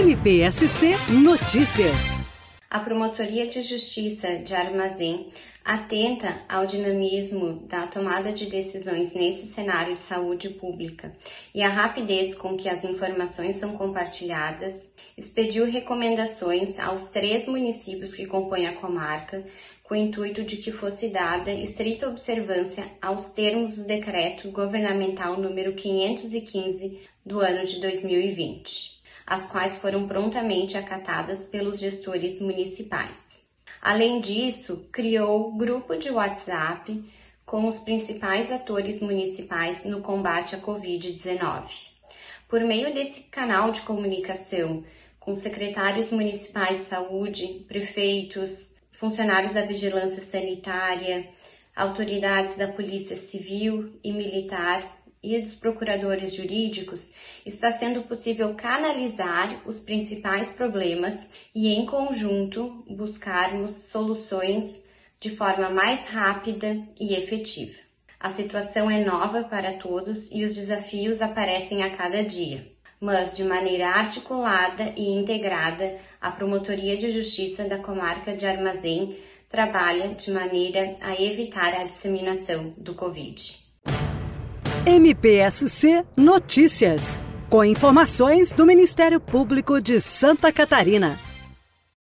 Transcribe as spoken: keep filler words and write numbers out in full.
M P S C Notícias. A Promotoria de Justiça de Armazém atenta ao dinamismo da tomada de decisões nesse cenário de saúde pública e à rapidez com que as informações são compartilhadas, expediu recomendações aos três municípios que compõem a comarca, com o intuito de que fosse dada estrita observância aos termos do Decreto Governamental número quinhentos e quinze do ano de dois mil e vinte, as quais foram prontamente acatadas pelos gestores municipais. Além disso, criou grupo de WhatsApp com os principais atores municipais no combate à covid dezenove. Por meio desse canal de comunicação, com secretários municipais de saúde, prefeitos, funcionários da vigilância sanitária, autoridades da Polícia Civil e Militar e dos procuradores jurídicos, está sendo possível canalizar os principais problemas e, em conjunto, buscarmos soluções de forma mais rápida e efetiva. A situação é nova para todos e os desafios aparecem a cada dia, mas de maneira articulada e integrada, a Promotoria de Justiça da Comarca de Armazém trabalha de maneira a evitar a disseminação do Covid. M P S C Notícias, com informações do Ministério Público de Santa Catarina.